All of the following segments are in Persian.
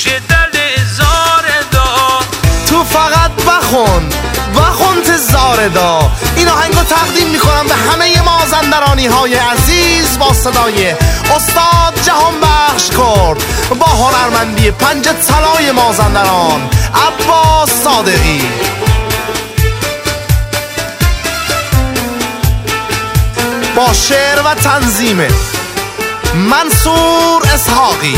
دل زار دا. تو فقط بخون تزار دا. این آهنگو تقدیم میکنم به همه مازندرانی های عزیز با صدای استاد جهانبخش کرد با هنرمندی پنج طلای مازندران عباس صادقی. با شعر و تنظیم منصور اسحاقی.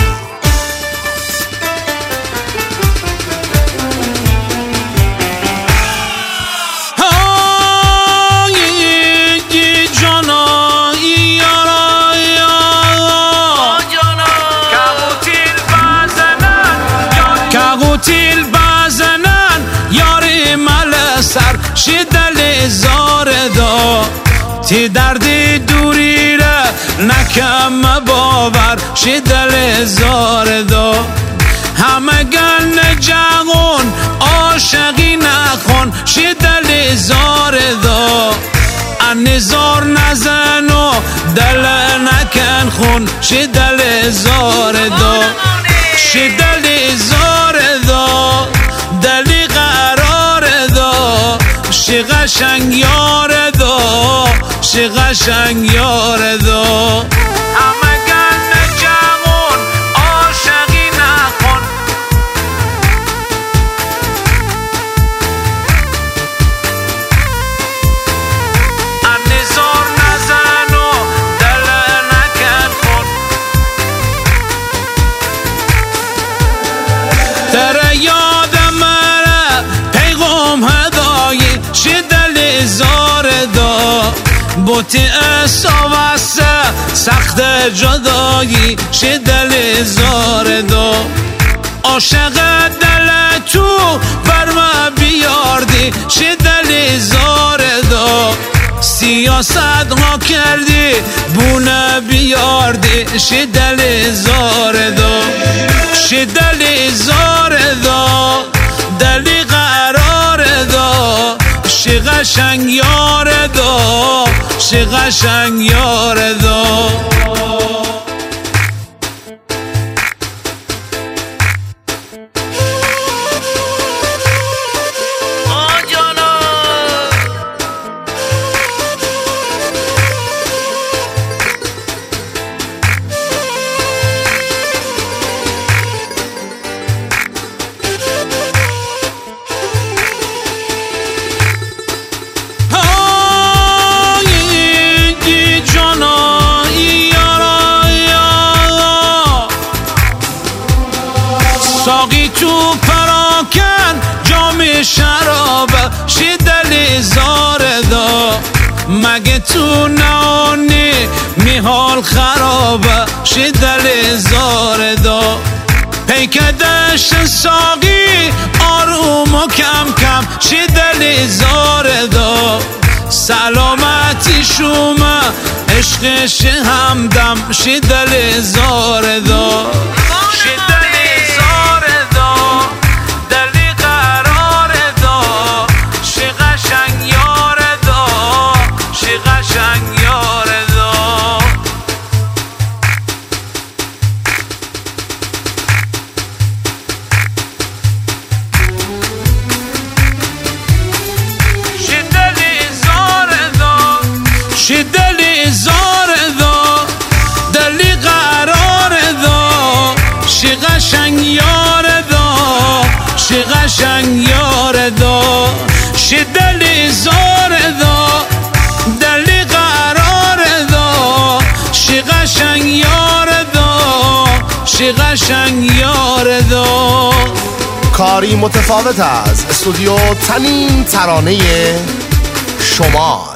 تیل بزنن یاری مل سر شی دل زار دا. تی دردی دوری را نکم باور شی دل زار دا. همه گن جغون عاشقی نخون شی دل زار دا. انزار نزن و دل نکن خون شی دل زار دا. شی دل زار دا دلی قرار دا. شی قشنگ یار دا شی قشنگ یار دا. همه گن جمون عاشقی نکن. انزار نزن و دل نکن خون. تره یاد مره پیغام هدایی شی دل زار دا. بوتی اصابسته سخت جدایی شی دل زار دا. عاشق دل تو برم بیاردی شی دل زار دا. سیاست ها کردی بونه بیاردی شی دل زار دا. شی دل زار دا دلی قرار دا. شی قشنگ یار دا شی قشنگ یار دا. ساقی تو پراکن جام شراب شی دل زار دا. مگه تو نانی میحال خراب شی دل زار دا. پیکدش ساقی آروم و کم کم شی دل زار دا. سلامتی شومه عشقش همدم شی دل زار دا. شی دل زار دا دلی قرار دا. شی قشنگ یار دا شی قشنگ یار دا. شی دل زار دا شی دل زار دا دلی قرار دا. شی قشنگ یار دا شی قشنگ یار دا. شی دل زار دا دلی قرار دا. شی قشنگ یار دا شی قشنگ یار دا. کاری متفاوت از استودیو تنین ترانه شما.